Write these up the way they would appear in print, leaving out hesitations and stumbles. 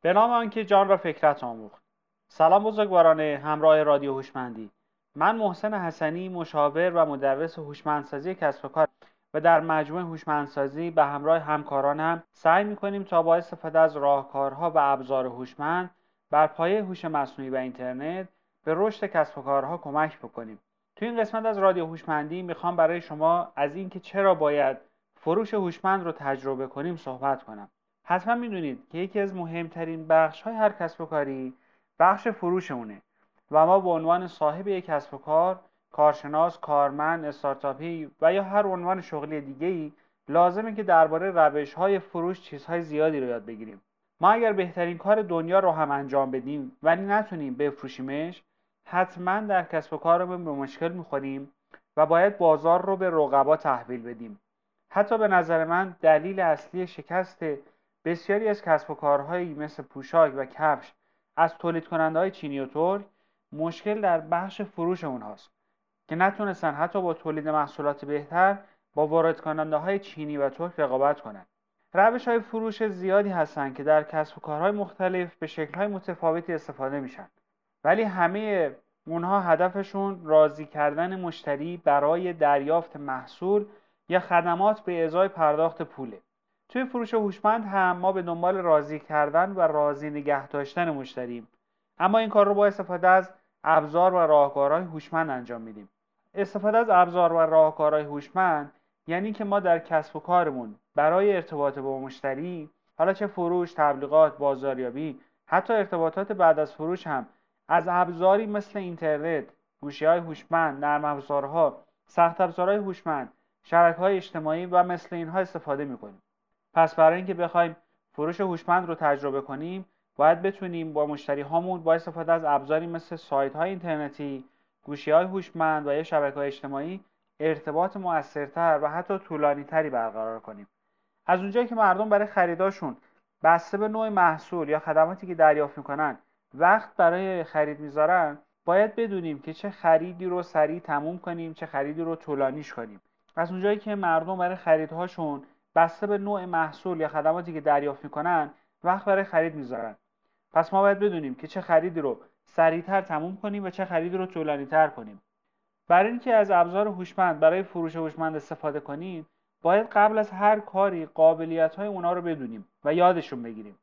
به نام آنکه جان را فکرت آموخت. سلام بزرگواران همراه رادیو هوشمندی. من محسن حسنی، مشاور و مدرس هوشمندسازی کسب و کار و در مجموعه هوشمندسازی به همراه همکارانم سعی می‌کنیم تا با استفاده از راهکارها و ابزار هوشمند بر پایه هوش مصنوعی و اینترنت به رشد کسب و کارها کمک بکنیم. تو این قسمت از رادیو هوشمندی میخوام برای شما از اینکه چرا باید فروش هوشمند رو تجربه کنیم صحبت کنم. حتما میدونید که یکی از مهمترین بخش‌های هر کسب و کاری بخش فروش اونه و ما به عنوان صاحب یک کسب و کار، کارشناس، کارمند، استارتاپی و یا هر عنوان شغلی دیگه‌ای لازمه که درباره روش‌های فروش چیزهای زیادی رو یاد بگیریم. ما اگر بهترین کار دنیا رو هم انجام بدیم ولی نتونیم بفروشیمش، حتما در کسب و کارمون به مشکل می‌خوریم و باید بازار رو به رقبا تحویل بدیم. حتی به نظر من دلیل اصلی شکست بسیاری از کسب و کارهایی مثل پوشاک و کفش از تولید کننده های چینی و ترک مشکل در بخش فروش اونهاست که نتونستن حتی با تولید محصولات بهتر با وارد کننده های چینی و ترک رقابت کنند. روش های فروش زیادی هستند که در کسب و کارهای مختلف به شکل های متفاوتی استفاده میشن، ولی همه اونها هدفشون راضی کردن مشتری برای دریافت محصول یا خدمات به ازای پرداخت پوله. توی فروش هوشمند هم ما به دنبال راضی کردن و راضی نگه داشتن مشتریم، اما این کار رو با استفاده از ابزار و راهکارهای هوشمند انجام میدیم. استفاده از ابزار و راهکارهای هوشمند یعنی که ما در کسب و کارمون برای ارتباط با مشتری، حالا چه فروش، تبلیغات، بازاریابی، حتی ارتباطات بعد از فروش هم از ابزاری مثل اینترنت، گوشی‌های هوشمند، نرم افزارها، سخت افزارهای هوشمند، شبکه‌های اجتماعی و مثل اینها استفاده می‌کنیم. پس برای اینکه بخوایم فروش هوشمند رو تجربه کنیم، باید بتونیم با مشتری هامون با استفاده از ابزاری مثل سایت‌های اینترنتی، گوشی‌های هوشمند و یا شبکه‌های اجتماعی ارتباط مؤثرتر و حتی طولانی‌تری برقرار کنیم. از اونجایی که مردم برای خریداشون بسته به نوع محصول یا خدماتی که دریافت میکنن وقت برای خرید میذارن، باید بدونیم که چه خریدی رو سریع تموم کنیم، چه خریدی رو طولانیش کنیم. از اونجایی که مردم برای خریدهاشون بسته به نوع محصول یا خدماتی که دریافت میکنن وقت برای خرید میذارن، پس ما باید بدونیم که چه خریدی رو سریعتر تموم کنیم و چه خریدی رو طولانی‌تر کنیم. برای اینکه از ابزار هوشمند برای فروش هوشمند استفاده کنیم، باید قبل از هر کاری قابلیت‌های اونا رو بدونیم و یادشون بگیریم.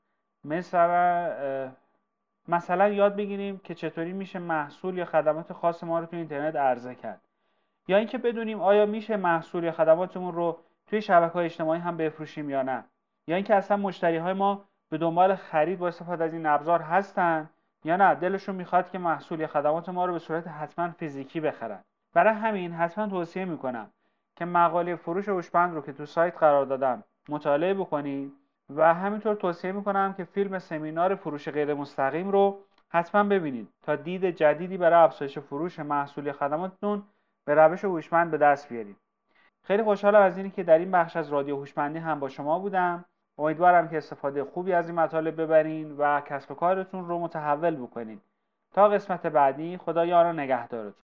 مثلا یاد بگیریم که چطوری میشه محصول یا خدمات خاص ما رو توی اینترنت عرضه کرد، یا اینکه بدونیم آیا میشه محصول یا خدماتمون رو توی شبکه‌های اجتماعی هم بفروشیم یا نه، یا اینکه اصلا مشتری‌های ما به دنبال خرید با استفاده از این ابزار هستن یا نه دلشون میخواد که محصول یا خدمات ما رو به صورت حتما فیزیکی بخرن. برای همین حتما توصیه میکنم که مقاله فروش هوشمند رو که تو سایت قرار دادم مطالعه بکنید و همینطور توصیه میکنم که فیلم سمینار فروش غیر مستقیم رو حتما ببینید تا دید جدیدی برای افزایش فروش محصول یا خدماتتون به روش هوشمند به دست بیارید. خیلی خوشحالم از اینی که در این بخش از رادیو هوشمندی هم با شما بودم. امیدوارم که استفاده خوبی از این مطالب ببرین و کسب و کارتون رو متحول بکنید. تا قسمت بعدی، خدا یار و نگهدارتون.